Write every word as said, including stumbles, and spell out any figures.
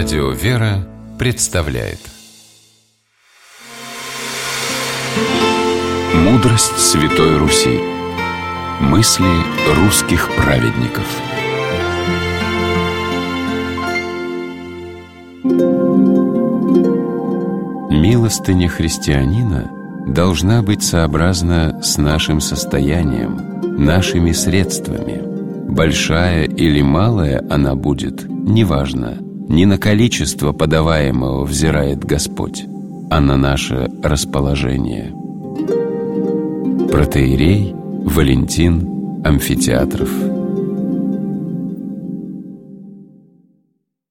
Радио «Вера» представляет Мудрость Святой Руси. Мысли русских праведников. Милостыня христианина должна быть сообразна с нашим состоянием, нашими средствами. Большая или малая она будет, неважно. Не на количество подаваемого взирает Господь, а на наше расположение. Протоиерей Валентин Амфитеатров.